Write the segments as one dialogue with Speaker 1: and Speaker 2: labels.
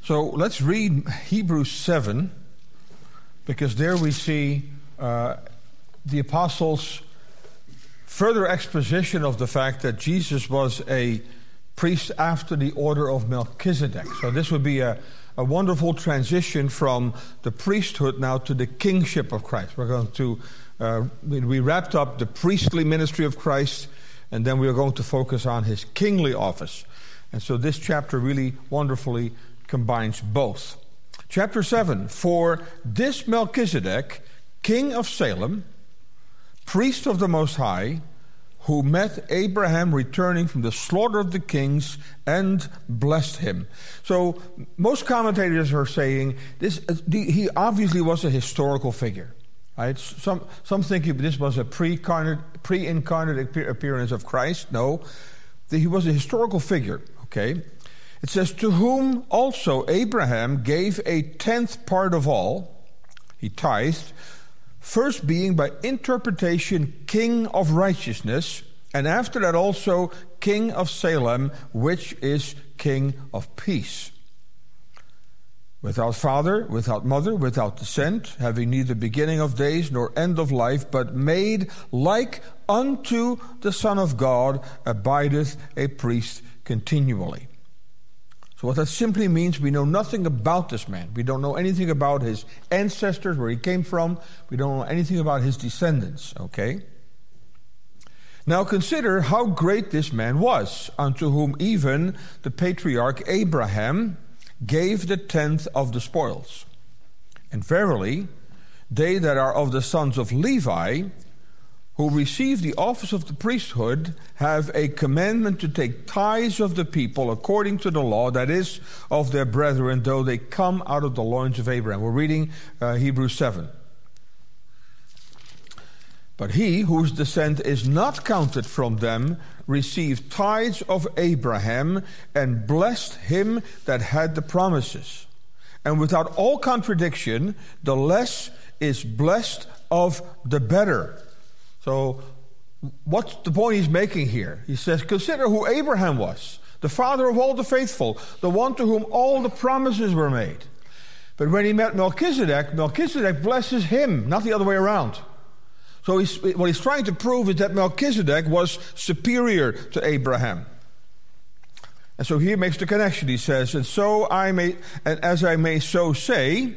Speaker 1: So let's read Hebrews 7, because there we see the apostles' further exposition of the fact that Jesus was a priest after the order of Melchizedek. So this would be a wonderful transition from the priesthood now to the kingship of Christ. We're going to, we wrapped up the priestly ministry of Christ, and then we're going to focus on his kingly office. And so this chapter really wonderfully combines both. Chapter 7, for this Melchizedek, king of Salem, priest of the Most High, who met Abraham returning from the slaughter of the kings and blessed him. So most commentators are saying he obviously was a historical figure. Right? Some think this was a pre-incarnate appearance of Christ. No, he was a historical figure. Okay. It says, to whom also Abraham gave a 10th part of all, he tithed, first being by interpretation king of righteousness, and after that also king of Salem, which is king of peace. Without father, without mother, without descent, having neither beginning of days nor end of life, but made like unto the Son of God, abideth a priest continually. So what that simply means, we know nothing about this man. We don't know anything about his ancestors, where he came from. We don't know anything about his descendants, okay? Now consider how great this man was, unto whom even the patriarch Abraham gave the 10th of the spoils. And verily, they that are of the sons of Levi, who receive the office of the priesthood, have a commandment to take tithes of the people according to the law, that is, of their brethren, though they come out of the loins of Abraham. We're reading Hebrews 7. But he whose descent is not counted from them received tithes of Abraham and blessed him that had the promises. And without all contradiction, the less is blessed of the better. So, what's the point he's making here? He says, consider who Abraham was, the father of all the faithful, the one to whom all the promises were made. But when he met Melchizedek, Melchizedek blesses him, not the other way around. So what he's trying to prove is that Melchizedek was superior to Abraham. And so here makes the connection. He says, and as I may so say,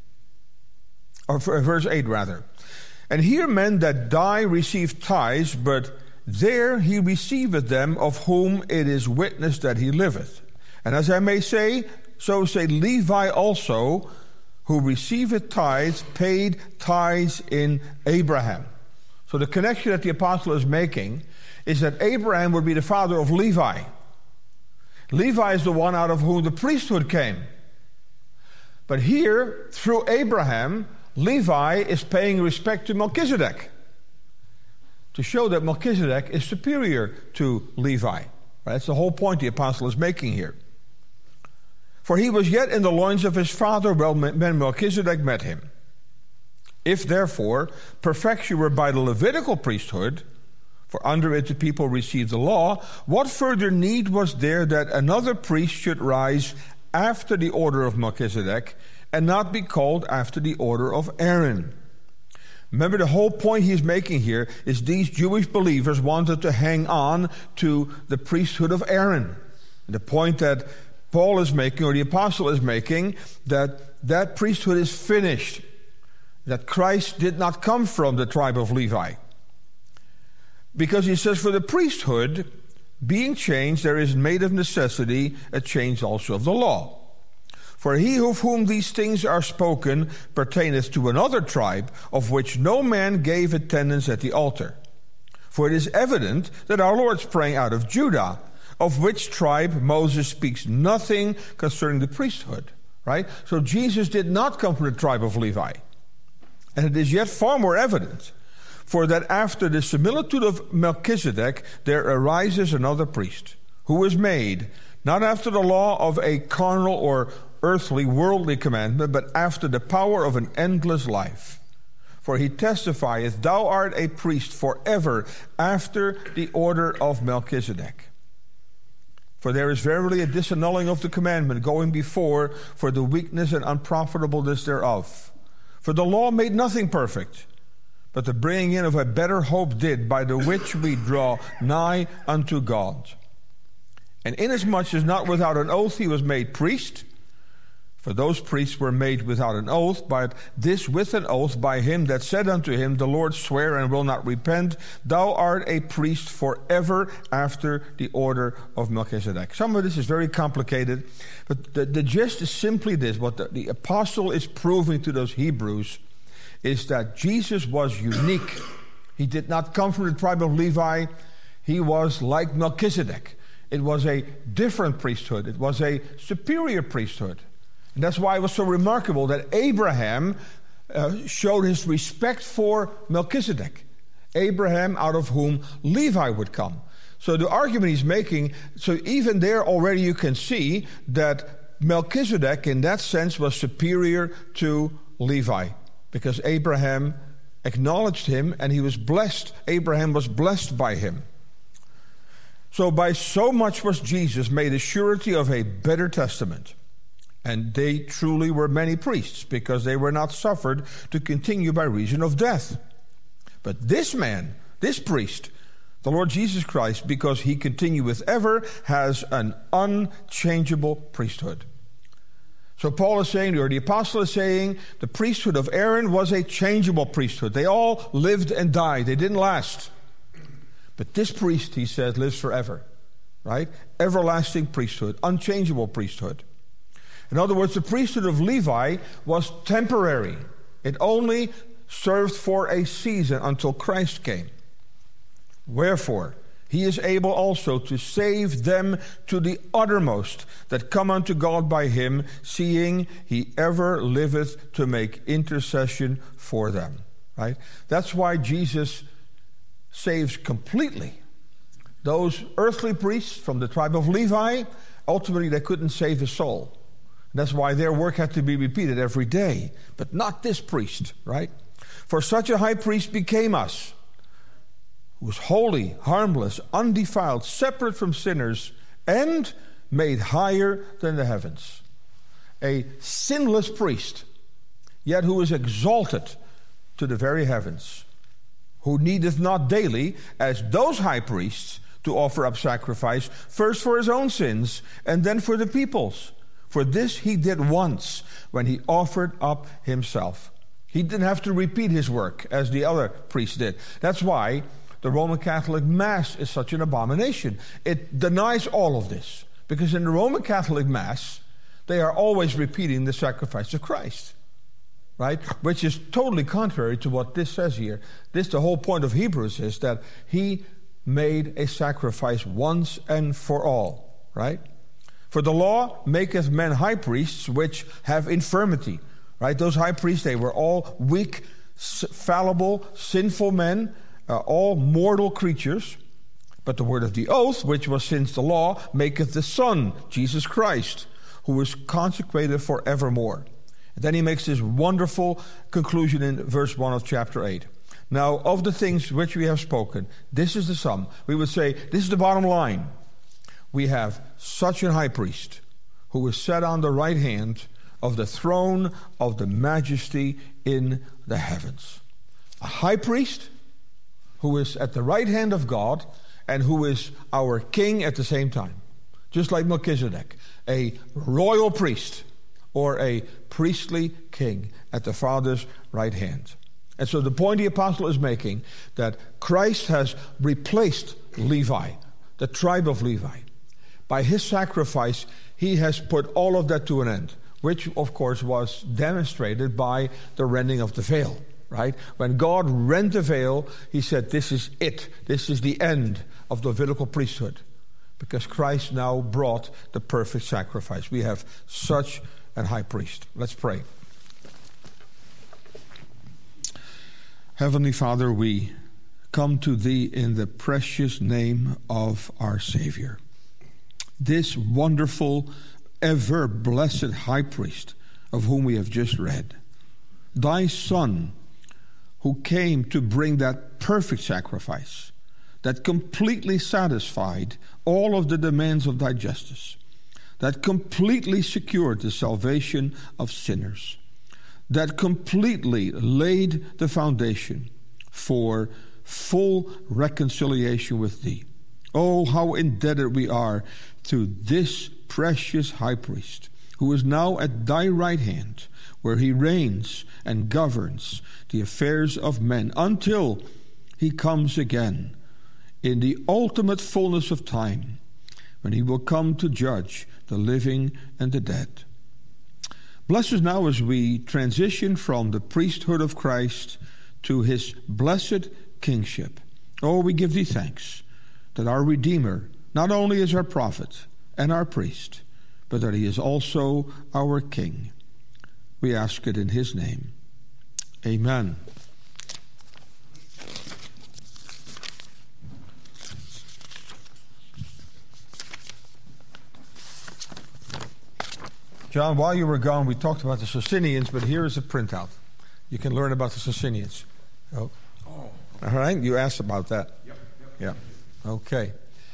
Speaker 1: or verse 8 rather, and here men that die receive tithes, but there he receiveth them of whom it is witnessed that he liveth. And as I may say, so say Levi also, who receiveth tithes, paid tithes in Abraham. So the connection that the apostle is making is that Abraham would be the father of Levi. Levi is the one out of whom the priesthood came. But here, through Abraham, Levi is paying respect to Melchizedek, to show that Melchizedek is superior to Levi. Right? That's the whole point the apostle is making here. For he was yet in the loins of his father when Melchizedek met him. If therefore perfection were by the Levitical priesthood, for under it the people received the law, what further need was there that another priest should rise after the order of Melchizedek, and not be called after the order of Aaron? Remember, the whole point he's making here is these Jewish believers wanted to hang on to the priesthood of Aaron. And the point that Paul is making, or the apostle is making, that priesthood is finished. That Christ did not come from the tribe of Levi. Because he says, for the priesthood being changed, there is made of necessity a change also of the law. For he of whom these things are spoken pertaineth to another tribe, of which no man gave attendance at the altar. For it is evident that our Lord sprang out of Judah, of which tribe Moses speaks nothing concerning the priesthood. Right? So Jesus did not come from the tribe of Levi. And it is yet far more evident, for that after the similitude of Melchizedek there arises another priest, who is made, not after the law of a carnal or earthly, worldly commandment, but after the power of an endless life. For he testifieth, thou art a priest forever after the order of Melchizedek. For there is verily a disannulling of the commandment going before for the weakness and unprofitableness thereof. For the law made nothing perfect, but the bringing in of a better hope did, by the which we draw nigh unto God. And inasmuch as not without an oath he was made priest, for those priests were made without an oath, but this with an oath by him that said unto him, the Lord sware and will not repent, thou art a priest forever after the order of Melchizedek. Some of this is very complicated, but the gist is simply this. What the apostle is proving to those Hebrews is that Jesus was unique. He did not come from the tribe of Levi. He was like Melchizedek. It was a different priesthood. It was a superior priesthood. And that's why it was so remarkable that Abraham showed his respect for Melchizedek. Abraham, out of whom Levi would come. So the argument he's making, so even there already you can see that Melchizedek in that sense was superior to Levi. Because Abraham acknowledged him and he was blessed. Abraham was blessed by him. So by so much was Jesus made a surety of a better testament. And they truly were many priests, because they were not suffered to continue by reason of death. But this man, this priest, the Lord Jesus Christ, because he continueth ever, has an unchangeable priesthood. So Paul is saying, or the apostle is saying, the priesthood of Aaron was a changeable priesthood. They all lived and died. They didn't last. But this priest, he says, lives forever. Right? Everlasting priesthood, unchangeable priesthood. In other words, the priesthood of Levi was temporary. It only served for a season until Christ came. Wherefore, he is able also to save them to the uttermost that come unto God by him, seeing he ever liveth to make intercession for them. Right? That's why Jesus saves completely. Those earthly priests from the tribe of Levi, ultimately they couldn't save a soul. That's why their work had to be repeated every day. But not this priest, right? For such a high priest became us, who was holy, harmless, undefiled, separate from sinners, and made higher than the heavens. A sinless priest, yet who is exalted to the very heavens, who needeth not daily, as those high priests, to offer up sacrifice, first for his own sins, and then for the people's. For this he did once, when he offered up himself. He didn't have to repeat his work as the other priests did. That's why the Roman Catholic Mass is such an abomination. It denies all of this. Because in the Roman Catholic Mass, they are always repeating the sacrifice of Christ. Right? Which is totally contrary to what this says here. The whole point of Hebrews is that he made a sacrifice once and for all. Right? For the law maketh men high priests which have infirmity. Right? Those high priests, they were all weak, fallible, sinful men, all mortal creatures. But the word of the oath, which was since the law, maketh the Son, Jesus Christ, who is consecrated forevermore. And then he makes this wonderful conclusion in verse 1 of chapter 8. Now, of the things which we have spoken, this is the sum. We would say, this is the bottom line. We have such a high priest who is set on the right hand of the throne of the majesty in the heavens. A high priest who is at the right hand of God and who is our king at the same time. Just like Melchizedek, a royal priest or a priestly king at the Father's right hand. And so the point the apostle is making, that Christ has replaced Levi, the tribe of Levi. By his sacrifice, he has put all of that to an end, which, of course, was demonstrated by the rending of the veil, right? When God rent the veil, he said, this is it. This is the end of the Levitical priesthood, because Christ now brought the perfect sacrifice. We have such a high priest. Let's pray. Heavenly Father, we come to thee in the precious name of our Savior. This wonderful, ever blessed high priest of whom we have just read. Thy Son, who came to bring that perfect sacrifice that completely satisfied all of the demands of thy justice, that completely secured the salvation of sinners, that completely laid the foundation for full reconciliation with thee. Oh, how indebted we are to this precious high priest, who is now at thy right hand, where he reigns and governs the affairs of men until he comes again in the ultimate fullness of time, when he will come to judge the living and the dead. Bless us now as we transition from the priesthood of Christ to his blessed kingship. Oh, we give thee thanks that our Redeemer not only is our prophet and our priest, but that he is also our King. We ask it in his name. Amen. John, while you were gone, we talked about the Socinians, but here is a printout. You can learn about the Socinians. Oh. All right, you asked about that. Yep. Yeah. Okay.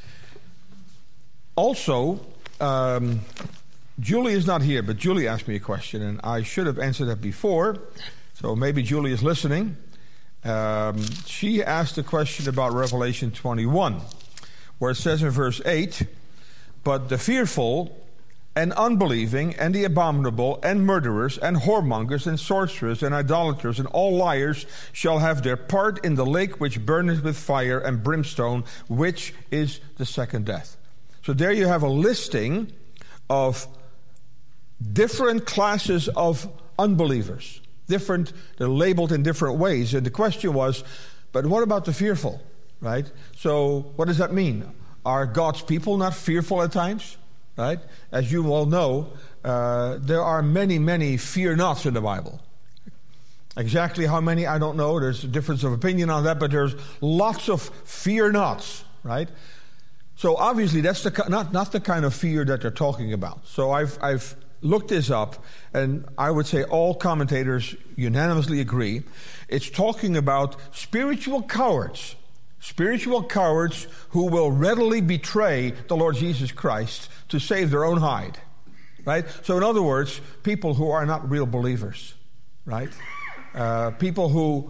Speaker 1: Also, Julie is not here, but Julie asked me a question, and I should have answered that before. So maybe Julie is listening. She asked a question about Revelation 21, where it says in verse 8, "But the fearful and unbelieving, and the abominable, and murderers, and whoremongers, and sorcerers, and idolaters, and all liars shall have their part in the lake which burneth with fire and brimstone, which is the second death." So there you have a listing of different classes of unbelievers. They're labeled in different ways. And the question was, but what about the fearful, right? So what does that mean? Are God's people not fearful at times? Right? As you all know, there are many, many fear nots in the Bible. Exactly how many, I don't know. There's a difference of opinion on that, but there's lots of fear nots, right? So obviously that's not the kind of fear that they're talking about. So I've looked this up, and I would say all commentators unanimously agree. It's talking about spiritual cowards. Spiritual cowards who will readily betray the Lord Jesus Christ to save their own hide, right? So in other words, people who are not real believers, right? People who,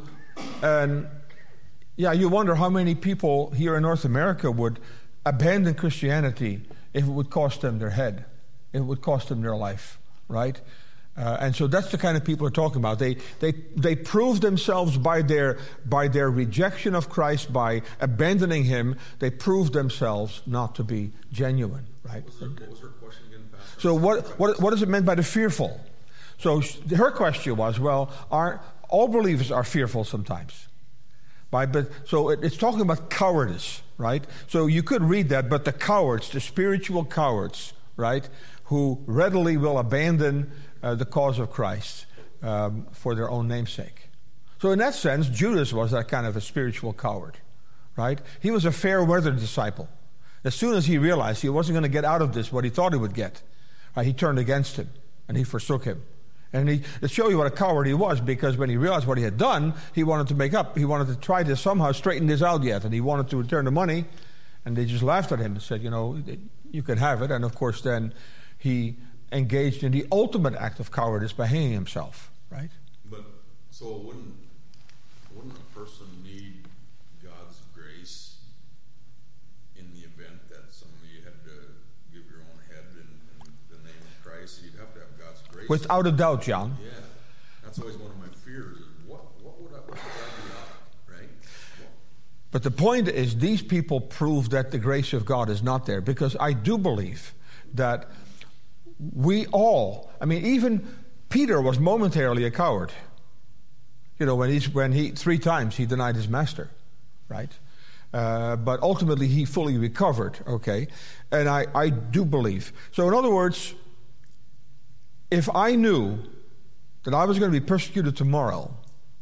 Speaker 1: you wonder how many people here in North America would abandon Christianity if it would cost them their head, if it would cost them their life, right? And so that's the kind of people we're talking about. They prove themselves by their rejection of Christ, by abandoning him. They prove themselves not to be genuine, right?
Speaker 2: What was her question again, Pastor?
Speaker 1: So what is it meant by the fearful? So her question was, well, all believers are fearful sometimes, right? But so it's talking about cowardice, right? So you could read that, but the cowards, the spiritual cowards, right, who readily will abandon the cause of Christ for their own namesake. So in that sense, Judas was that kind of a spiritual coward, right? He was a fair-weather disciple. As soon as he realized he wasn't going to get out of this what he thought he would get, he turned against him and he forsook him. And to show you what a coward he was, because when he realized what he had done, he wanted to make up. He wanted to try to somehow straighten this out yet, and he wanted to return the money. And they just laughed at him and said, you can have it. And of course then he engaged in the ultimate act of cowardice by hanging himself, right?
Speaker 2: But so wouldn't a person need God's grace in the event that somebody had to give your own head in the name of Christ? You'd have to have God's grace.
Speaker 1: Without a doubt, John.
Speaker 2: Yeah, that's always one of my fears. Is what would that be like, right?
Speaker 1: But the point is, these people prove that the grace of God is not there, because I do believe that we all, even Peter was momentarily a coward. When he 3 times he denied his master, right? But ultimately he fully recovered, okay? And I do believe. So in other words, if I knew that I was going to be persecuted tomorrow,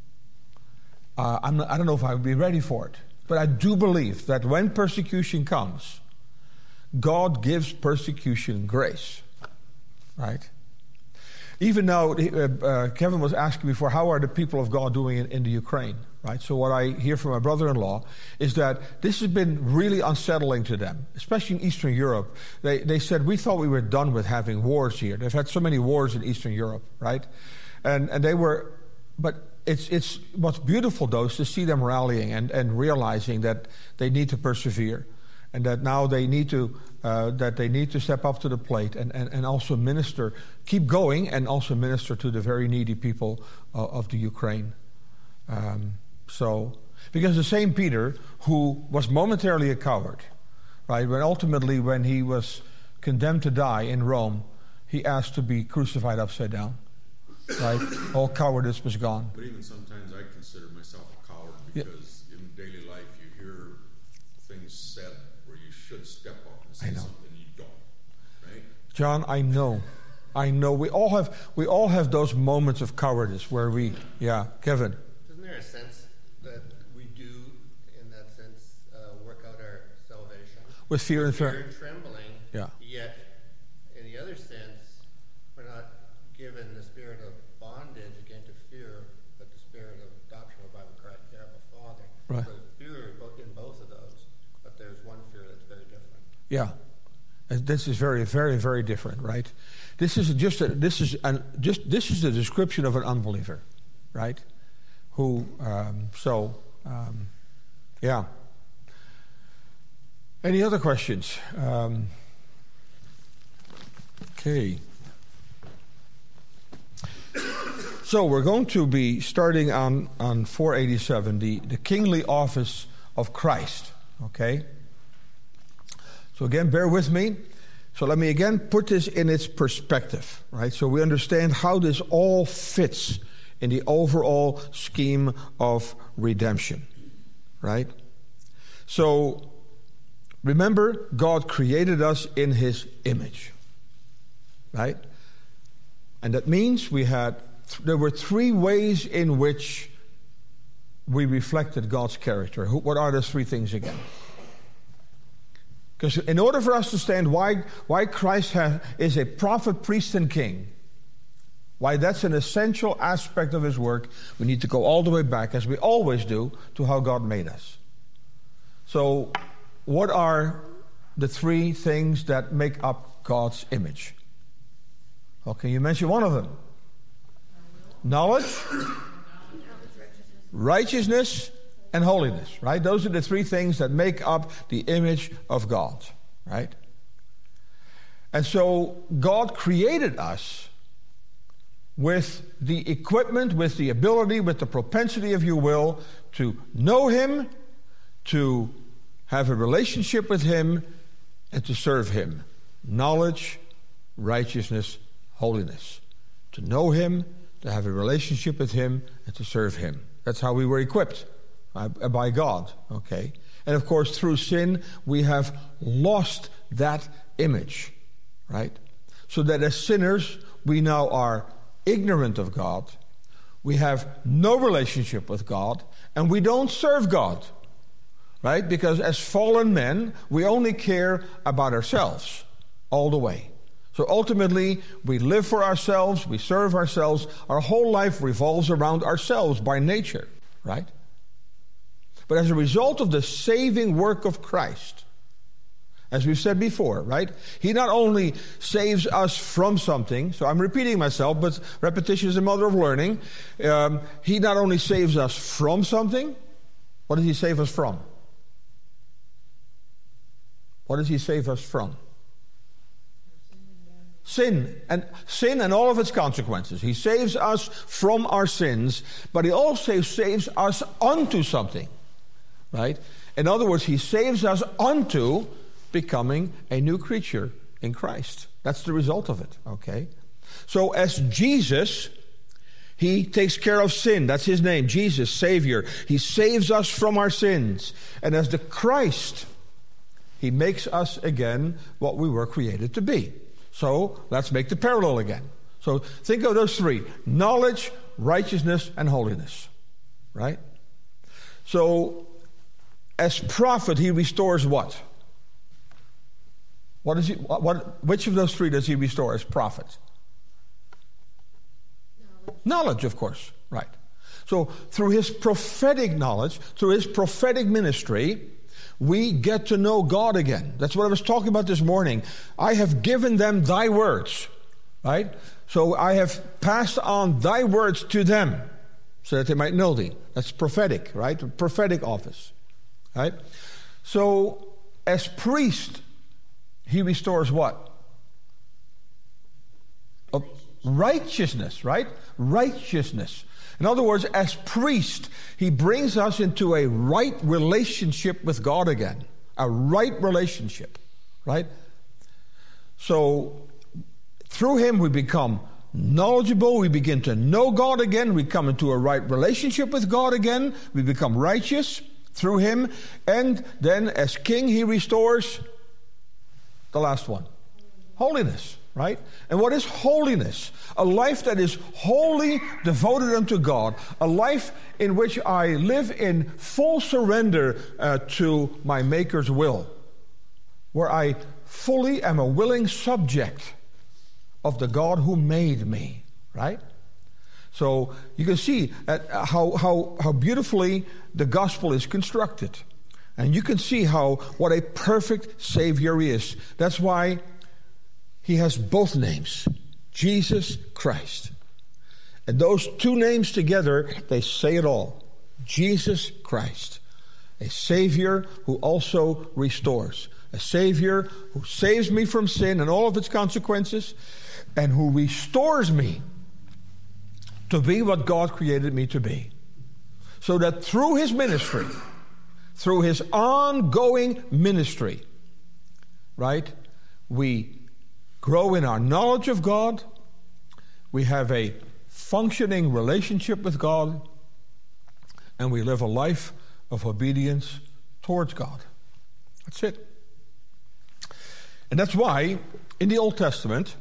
Speaker 1: I don't know if I would be ready for it. But I do believe that when persecution comes, God gives persecution grace. Right? Even now, Kevin was asking before, how are the people of God doing in the Ukraine? Right. So what I hear from my brother-in-law is that this has been really unsettling to them, especially in Eastern Europe. They said, we thought we were done with having wars here. They've had so many wars in Eastern Europe, right? And they were, but it's what's beautiful though is to see them rallying and realizing that they need to persevere, and that now they need to step up to the plate and also minister, keep going, and also minister to the very needy people of the Ukraine. Because the same Peter, who was momentarily a coward, right, when he was condemned to die in Rome, he asked to be crucified upside down, right? All cowardice was gone.
Speaker 2: But even sometimes I consider myself a coward because in daily life you hear things said where you should step up and say something you don't, right?
Speaker 1: John, I know. We all have those moments of cowardice where Kevin.
Speaker 3: Isn't there a sense that we do, in that sense, work out our salvation
Speaker 1: with fear and
Speaker 3: trembling?
Speaker 1: Yeah.
Speaker 3: Yet, in the other sense, we're not given the spirit of bondage again to fear, but the spirit of adoption, whereby we cry, "Abba, Father."
Speaker 1: Right.
Speaker 3: So fear in both of those, but there's one fear that's very different.
Speaker 1: Yeah. This is very, very, very different, right? This is the description of an unbeliever, right? Any other questions? Okay. So we're going to be starting on 487, the kingly office of Christ. Okay. So again, bear with me. So let me again put this in its perspective, right? So we understand how this all fits in the overall scheme of redemption, right? So remember, God created us in His image, right? And that means there were three ways in which we reflected God's character. What are those three things again? Because in order for us to understand why Christ is a prophet, priest, and king, why that's an essential aspect of His work, we need to go all the way back, as we always do, to how God made us. So, what are the three things that make up God's image? Okay, you mentioned one of them. Knowledge, righteousness, and holiness, right? Those are the three things that make up the image of God, right? And so God created us with the equipment, with the ability, with the propensity, if you will, to know Him, to have a relationship with Him, and to serve Him. Knowledge, righteousness, holiness. To know Him, to have a relationship with Him, and to serve Him. That's how we were equipped. By God, okay? And of course, through sin, we have lost that image, right? So that as sinners, we now are ignorant of God, we have no relationship with God, and we don't serve God, right? Because as fallen men, we only care about ourselves all the way. So ultimately, we live for ourselves, we serve ourselves, our whole life revolves around ourselves by nature, right? But as a result of the saving work of Christ, as we've said before, right? He not only saves us from something, so I'm repeating myself, but repetition is the mother of learning. He not only saves us from something, what does He save us from? What does He save us from? Sin and all of its consequences. He saves us from our sins, but He also saves us unto something. Right? In other words, He saves us unto becoming a new creature in Christ. That's the result of it, okay? So as Jesus, He takes care of sin. That's His name, Jesus, Savior. He saves us from our sins. And as the Christ, He makes us again what we were created to be. So let's make the parallel again. So think of those three: knowledge, righteousness, and holiness. Right? So as prophet, He restores what? Which of those three does He restore as prophet? Knowledge, of course, right. So through his prophetic knowledge, through his prophetic ministry, we get to know God again. That's what I was talking about this morning. I have given them thy words, right? So I have passed on thy words to them so that they might know thee. That's prophetic, right? Prophetic office, right? So as priest, he restores what? Righteousness, right? Righteousness. In other words, as priest, he brings us into a right relationship with God again. A right relationship, right? So through him we become knowledgeable, we begin to know God again, we come into a right relationship with God again, we become righteous through him, and then as king he restores the last one, holiness, right? And what is holiness? A life that is wholly devoted unto God, a life in which I live in full surrender to my Maker's will, where I fully am a willing subject of the God who made me, right? So you can see how beautifully the gospel is constructed. And you can see what a perfect Savior he is. That's why he has both names, Jesus Christ. And those two names together, they say it all. Jesus Christ, a Savior who also restores. A Savior who saves me from sin and all of its consequences, and who restores me to be what God created me to be. So that through his ministry, through his ongoing ministry, right, we grow in our knowledge of God, we have a functioning relationship with God, and we live a life of obedience towards God. That's it. And that's why in the Old Testament,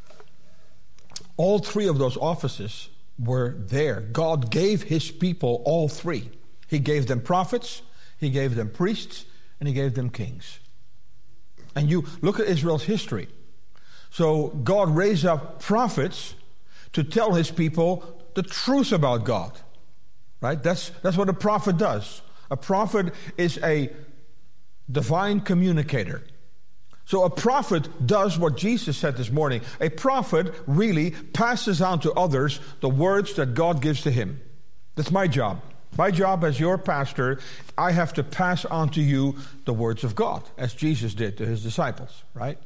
Speaker 1: all three of those offices were there. God gave his people all three. He gave them prophets, he gave them priests, and he gave them kings. And you look at Israel's history. So God raised up prophets to tell his people the truth about God. Right? That's what a prophet does. A prophet is a divine communicator. So a prophet does what Jesus said this morning. A prophet really passes on to others the words that God gives to him. That's my job. My job as your pastor, I have to pass on to you the words of God, as Jesus did to his disciples, right?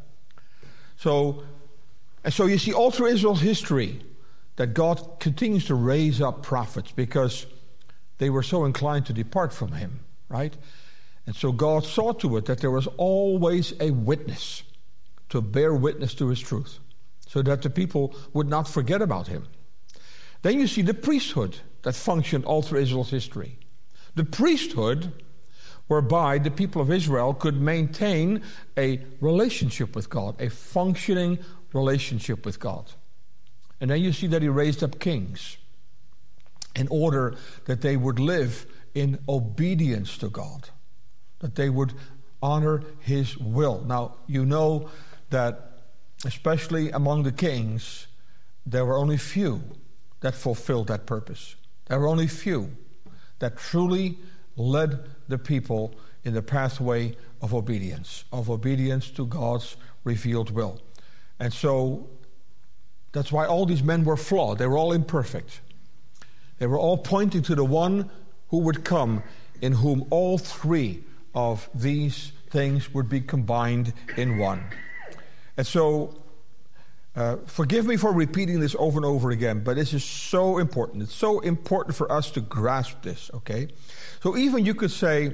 Speaker 1: So you see all through Israel's history that God continues to raise up prophets because they were so inclined to depart from him, right? And so God saw to it that there was always a witness to bear witness to his truth, so that the people would not forget about him. Then you see the priesthood that functioned all through Israel's history. The priesthood whereby the people of Israel could maintain a relationship with God, a functioning relationship with God. And then you see that he raised up kings in order that they would live in obedience to God, that they would honor his will. Now, you know that especially among the kings, there were only few that fulfilled that purpose. There were only few that truly led the people in the pathway of obedience to God's revealed will. And so that's why all these men were flawed. They were all imperfect. They were all pointing to the one who would come, in whom all three of these things would be combined in one. And so, forgive me for repeating this over and over again, but this is so important. It's so important for us to grasp this, okay? So even you could say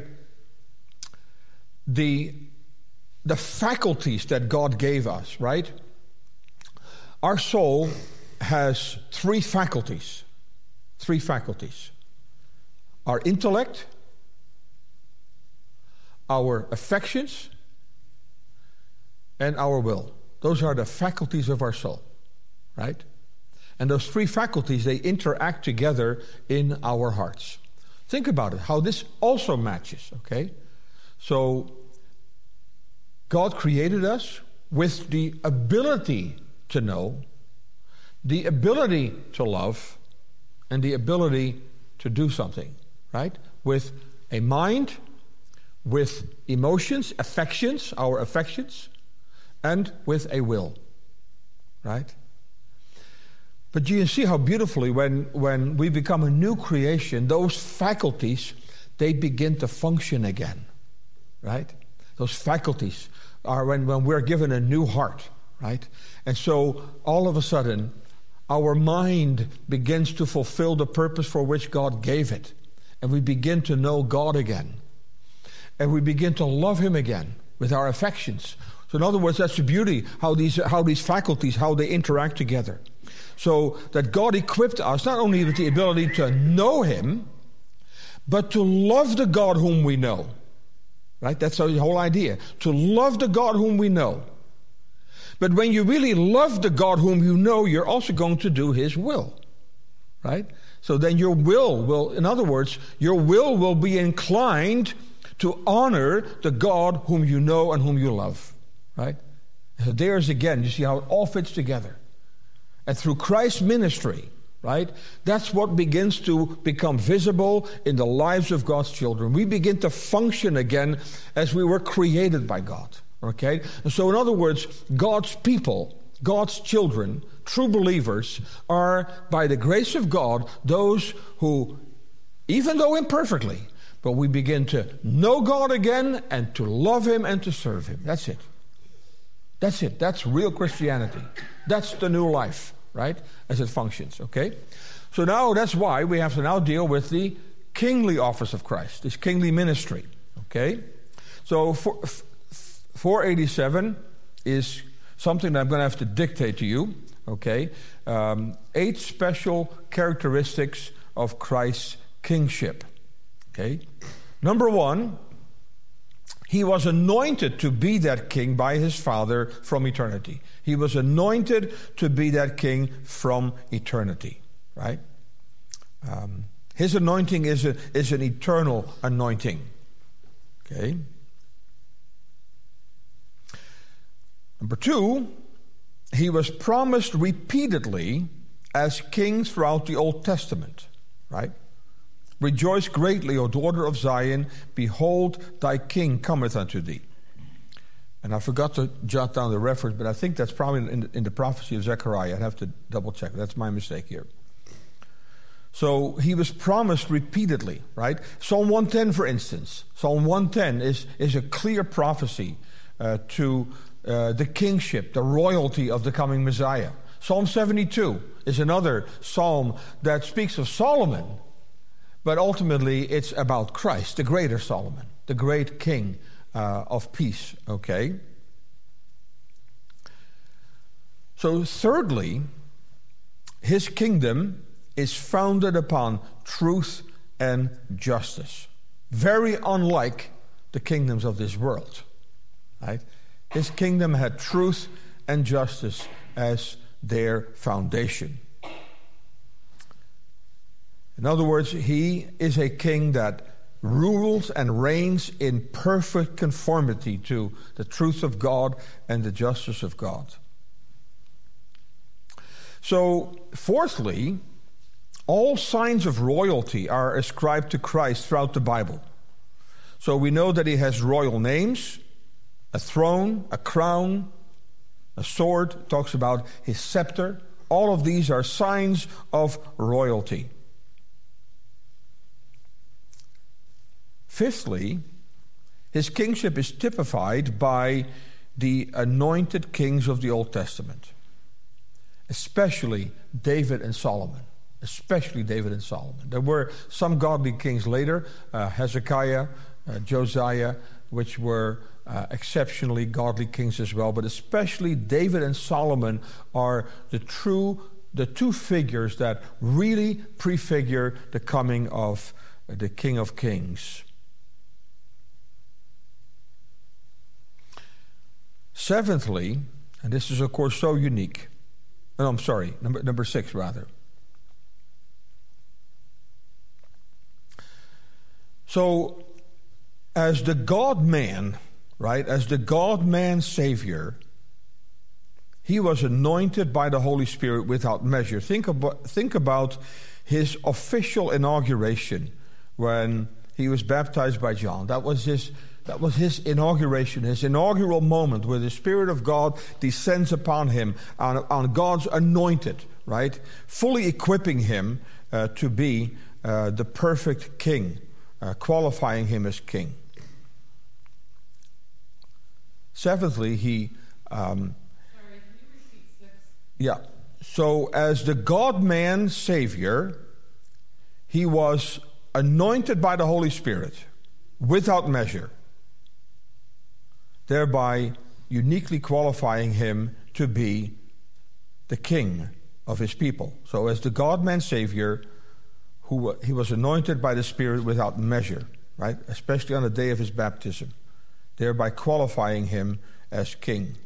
Speaker 1: the faculties that God gave us, right? Our soul has three faculties. Three faculties. Our intellect, our affections, and our will. Those are the faculties of our soul, right? And those three faculties, they interact together in our hearts. Think about it, how this also matches, okay? So, God created us with the ability to know, the ability to love, and the ability to do something, right? With a mind, with emotions, affections, our affections, and with a will, right? But you see how beautifully when we become a new creation, those faculties, they begin to function again, right? Those faculties are when we're given a new heart, right? And so all of a sudden, our mind begins to fulfill the purpose for which God gave it. And we begin to know God again. And we begin to love Him again with our affections. So in other words, that's the beauty, how these faculties, how they interact together. So that God equipped us not only with the ability to know Him, but to love the God whom we know. Right? That's the whole idea. To love the God whom we know. But when you really love the God whom you know, you're also going to do His will. Right? So then your will, in other words, your will be inclined to honor the God whom you know and whom you love. Right? So there's again, you see how it all fits together. And through Christ's ministry, right, that's what begins to become visible in the lives of God's children. We begin to function again as we were created by God. Okay? And so in other words, God's people, God's children, true believers, are by the grace of God those who, even though imperfectly, but we begin to know God again and to love Him and to serve Him. That's it. That's it. That's real Christianity. That's the new life, right? As it functions, okay? So now that's why we have to now deal with the kingly office of Christ, this kingly ministry, okay? So 487 is something that I'm going to have to dictate to you, okay? 8 special characteristics of Christ's kingship, okay? Number 1, He was anointed to be that king by His Father from eternity. He was anointed to be that king from eternity, right? His anointing is an eternal anointing, okay? Number 2, He was promised repeatedly as king throughout the Old Testament, right? Rejoice greatly, O daughter of Zion. Behold, thy king cometh unto thee. And I forgot to jot down the reference, but I think that's probably in the prophecy of Zechariah. I'd have to double check. That's my mistake here. So he was promised repeatedly, right? Psalm 110, for instance. Psalm 110 is a clear prophecy to the kingship, the royalty of the coming Messiah. Psalm 72 is another psalm that speaks of Solomon. But ultimately, it's about Christ, the greater Solomon, the great king of peace, okay? So thirdly, His kingdom is founded upon truth and justice. Very unlike the kingdoms of this world, right? His kingdom had truth and justice as their foundation. In other words, He is a king that rules and reigns in perfect conformity to the truth of God and the justice of God. So, fourthly, all signs of royalty are ascribed to Christ throughout the Bible. So we know that He has royal names, a throne, a crown, a sword, talks about His scepter. All of these are signs of royalty. Fifthly, His kingship is typified by the anointed kings of the Old Testament, especially David and Solomon. Especially David and Solomon. There were some godly kings later, Hezekiah, Josiah, which were exceptionally godly kings as well. But especially David and Solomon are the two figures that really prefigure the coming of the King of Kings. Seventhly, and this is of course so unique. No, I'm sorry, number 6 rather. So, as the God-man, right, as the God-man Savior, He was anointed by the Holy Spirit without measure. Think about his official inauguration when he was baptized by John. That was his inauguration, his inaugural moment where the Spirit of God descends upon him, on God's anointed, right? Fully equipping him to be the perfect king, qualifying him as king. Seventhly, he...
Speaker 4: Sorry, can you repeat 6?
Speaker 1: Yeah. So as the God-man Savior, he was anointed by the Holy Spirit without measure, thereby uniquely qualifying him to be the king of his people. So as the God-man Savior, he was anointed by the Spirit without measure, right? Especially on the day of his baptism, thereby qualifying him as king.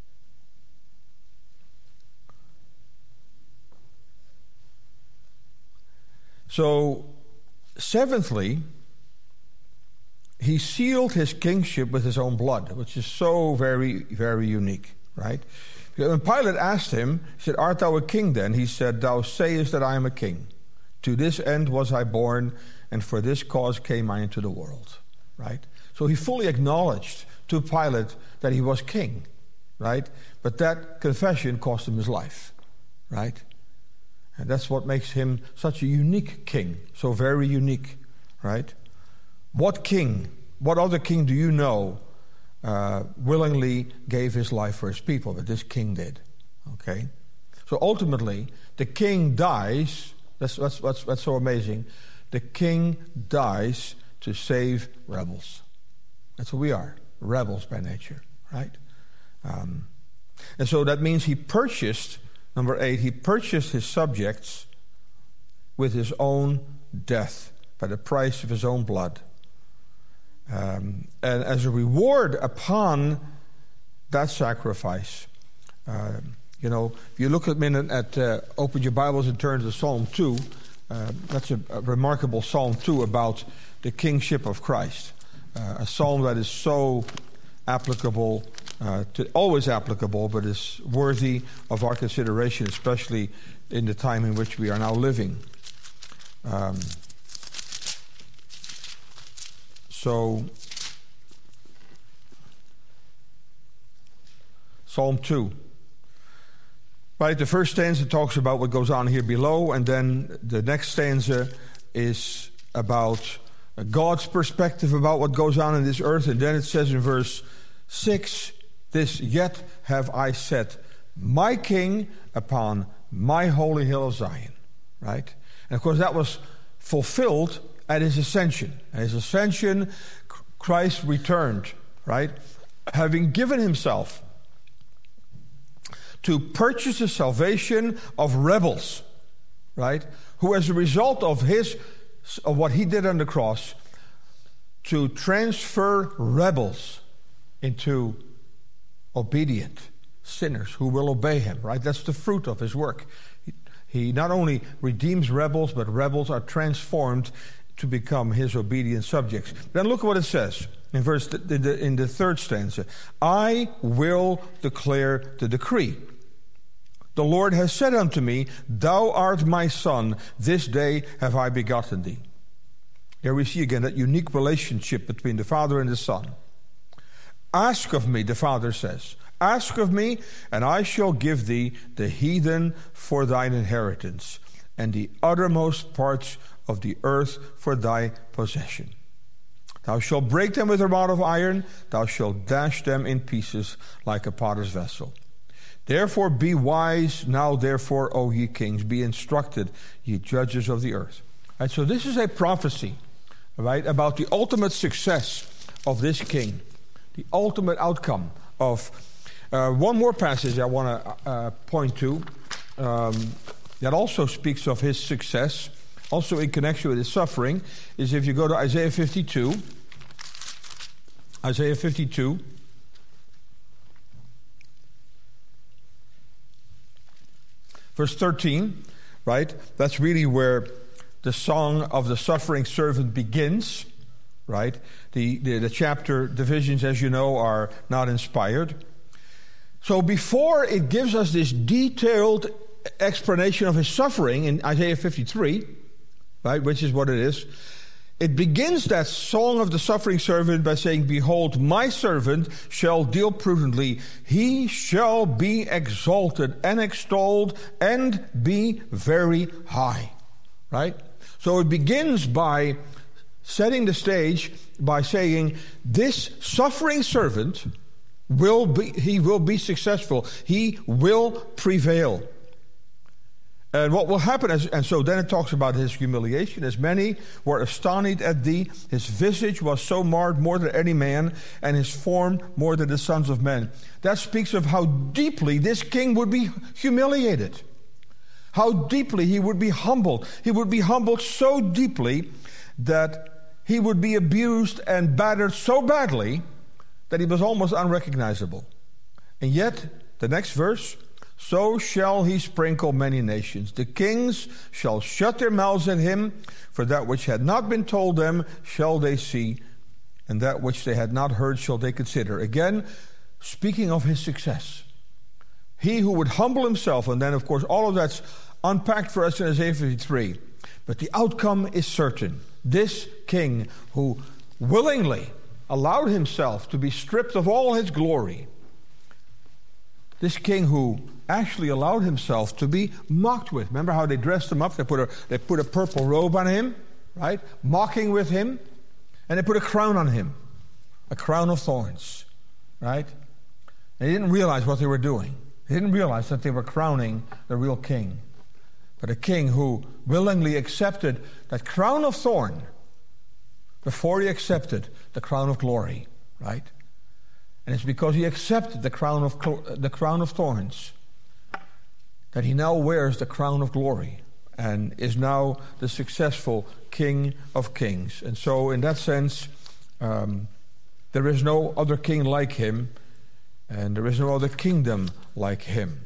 Speaker 1: So, seventhly, he sealed his kingship with his own blood, which is so very, very unique, right? When Pilate asked him, he said, "Art thou a king then?" He said, "Thou sayest that I am a king. To this end was I born, and for this cause came I into the world," right? So he fully acknowledged to Pilate that he was king, right? But that confession cost him his life, right? And that's what makes him such a unique king, so very unique, right? What king, what other king do you know willingly gave his life for his people? But this king did, okay? So ultimately, the king dies. That's so amazing. The king dies to save rebels. That's what we are, rebels by nature, right? And so that means he purchased, number 8, he purchased his subjects with his own death, by the price of his own blood. And as a reward upon that sacrifice, if you look a minute at, open your Bibles and turn to Psalm 2, that's a remarkable Psalm 2 about the kingship of Christ. A psalm that is so applicable, always applicable, but is worthy of our consideration, especially in the time in which we are now living. So, Psalm 2. Right, the first stanza talks about what goes on here below, and then the next stanza is about God's perspective about what goes on in this earth. And then it says in verse 6, "This yet have I set my king upon my holy hill of Zion." Right? And of course that was fulfilled at his ascension. At his ascension, Christ returned, right? Having given himself to purchase the salvation of rebels, right? Who, as a result of what he did on the cross, to transfer rebels into obedient sinners who will obey him, right? That's the fruit of his work. He not only redeems rebels, but rebels are transformed to become his obedient subjects. Then look what it says in the third stanza. "I will declare the decree. The Lord has said unto me, Thou art my son, this day have I begotten thee." Here we see again that unique relationship between the Father and the Son. "Ask of me," the Father says, "ask of me, and I shall give thee the heathen for thine inheritance, and the uttermost parts of the earth for thy possession. Thou shalt break them with a rod of iron, thou shalt dash them in pieces like a potter's vessel. Therefore be wise now, therefore, O ye kings, be instructed, ye judges of the earth." Right, so this is a prophecy, right, about the ultimate success of this king, the ultimate outcome of... one more passage I want to point to that also speaks of his success, also in connection with his suffering, is if you go to Isaiah 52. Isaiah 52. Verse 13, right? That's really where the song of the suffering servant begins, right? The chapter divisions, as you know, are not inspired. So before it gives us this detailed explanation of his suffering in Isaiah 53, right, which is what it is. It begins that song of the suffering servant by saying, "Behold, my servant shall deal prudently. He shall be exalted and extolled and be very high." Right? So it begins by setting the stage by saying, this suffering servant will be successful. He will prevail. And what will happen, and so then it talks about his humiliation. As many were astonished at thee, his visage was so marred more than any man, and his form more than the sons of men. That speaks of how deeply this king would be humiliated. How deeply he would be humbled. He would be humbled so deeply that he would be abused and battered so badly that he was almost unrecognizable. And yet, the next verse, "So shall he sprinkle many nations. The kings shall shut their mouths at him, for that which had not been told them shall they see, and that which they had not heard shall they consider." Again, speaking of his success. He who would humble himself, and then of course all of that's unpacked for us in Isaiah 53. But the outcome is certain. This king who willingly allowed himself to be stripped of all his glory, this king who actually allowed himself to be mocked with. Remember how they dressed him up? They put a purple robe on him, right? Mocking with him. And they put a crown on him. A crown of thorns, right? They didn't realize what they were doing. They didn't realize that they were crowning the real king. But a king who willingly accepted that crown of thorn before he accepted the crown of glory, right? And it's because he accepted the crown of thorns that he now wears the crown of glory and is now the successful King of Kings. And so in that sense, there is no other king like him, and there is no other kingdom like him.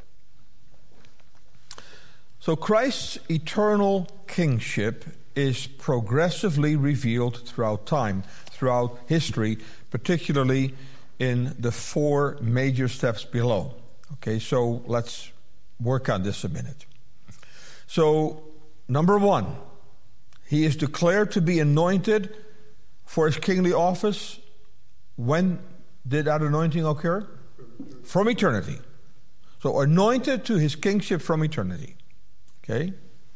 Speaker 1: So Christ's eternal kingship is progressively revealed throughout time, throughout history, particularly in the 4 major steps below. Okay, so let's work on this a minute. So, number 1, he is declared to be anointed for his kingly office. When did that anointing occur? From eternity. So, anointed to his kingship from eternity. Okay?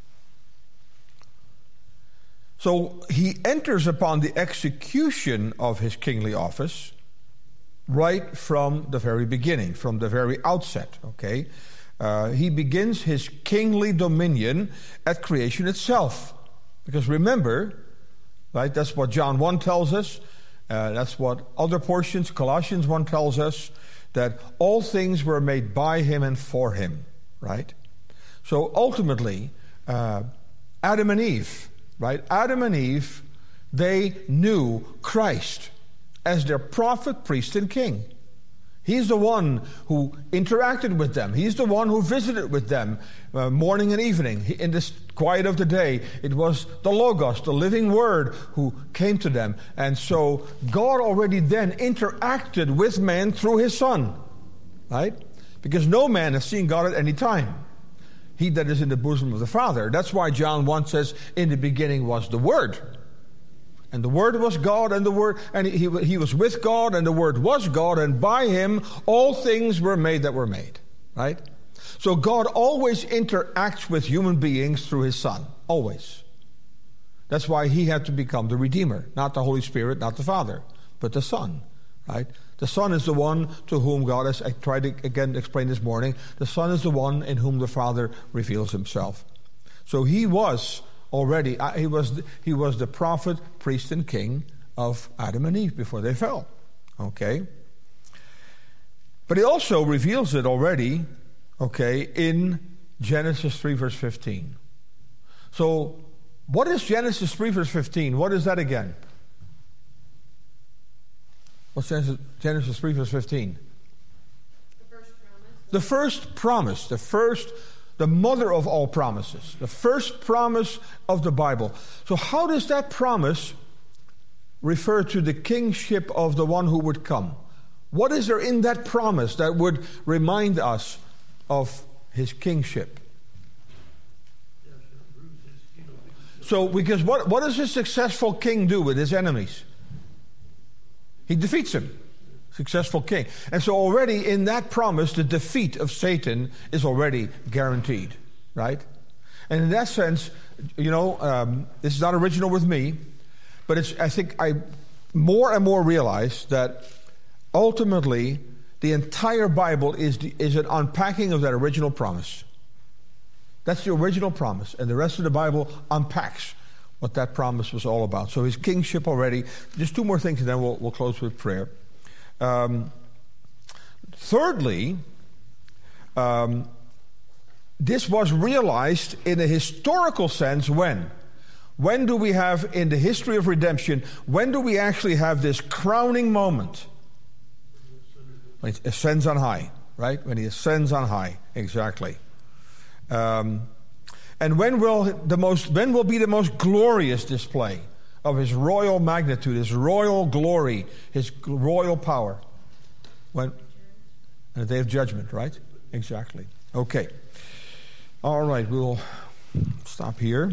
Speaker 1: So, he enters upon the execution of his kingly office right from the very beginning, from the very outset. Okay? He begins his kingly dominion at creation itself. Because remember, right, that's what John 1 tells us. That's what other portions, Colossians 1 tells us, that all things were made by him and for him, right? So ultimately, Adam and Eve, right? Adam and Eve, they knew Christ as their prophet, priest, and king. He's the one who interacted with them. He's the one who visited with them morning and evening. In the quiet of the day, it was the Logos, the living Word, who came to them. And so God already then interacted with man through his Son, right? Because no man has seen God at any time. He that is in the bosom of the Father. That's why John 1 says, "In the beginning was the Word. And the Word was God, and the Word, and he was with God, and the Word was God, and by him all things were made that were made." Right? So God always interacts with human beings through his Son. Always. That's why he had to become the Redeemer. Not the Holy Spirit, not the Father, but the Son. Right? The Son is the one to whom God, as I tried to again explain this morning, the Son is the one in whom the Father reveals himself. So he was already, he was the prophet, priest, and king of Adam and Eve before they fell. Okay? But he also reveals it already, okay, in Genesis 3 verse 15. So, what is Genesis 3 verse 15? What is that again? What's Genesis 3 verse 15? The first promise. The mother of all promises. The first promise of the Bible. So how does that promise refer to the kingship of the one who would come? What is there in that promise that would remind us of his kingship. So, because what does a successful king do with his enemies? He defeats them. Successful king. And so already in that promise, the defeat of Satan is already guaranteed, right? And in that sense, this is not original with me, but I think I more and more realize that ultimately the entire Bible is an unpacking of that original promise. That's the original promise, and the rest of the Bible unpacks what that promise was all about. So his kingship already. Just two more things, and then we'll close with prayer. Thirdly, this was realized in a historical sense when? When do we have, in the history of redemption, when do we actually have this crowning moment? When he ascends on high, right? When he ascends on high, exactly. And when will be the most glorious display of his royal magnitude, his royal glory, his royal power? When? On the day of judgment, right? Exactly. Okay. All right, we'll stop here.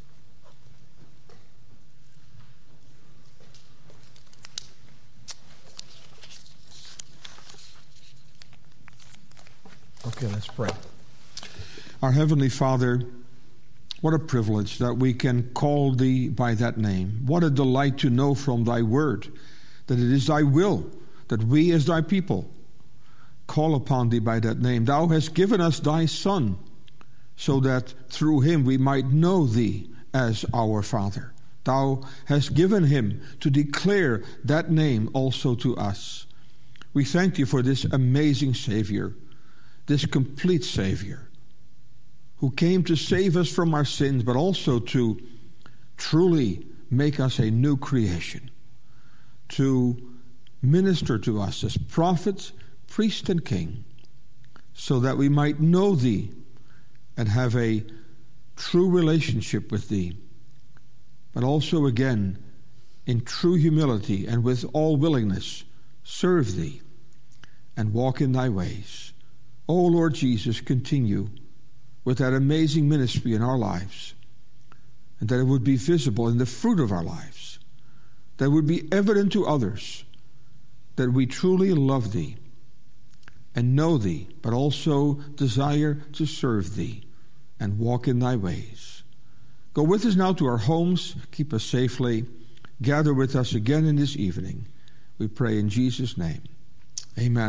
Speaker 1: Okay, let's pray. Our Heavenly Father, what a privilege that we can call Thee by that name. What a delight to know from Thy word that it is Thy will that we as Thy people call upon Thee by that name. Thou hast given us Thy Son so that through Him we might know Thee as our Father. Thou hast given Him to declare that name also to us. We thank Thee for this amazing Savior, this complete Savior, who came to save us from our sins, but also to truly make us a new creation, to minister to us as prophet, priest, and king, so that we might know Thee and have a true relationship with Thee, but also, again, in true humility and with all willingness, serve Thee and walk in Thy ways. O Lord Jesus, continue with that amazing ministry in our lives, and that it would be visible in the fruit of our lives, that it would be evident to others that we truly love Thee and know Thee, but also desire to serve Thee and walk in Thy ways. Go with us now to our homes, keep us safely, gather with us again in this evening. We pray in Jesus' name. Amen.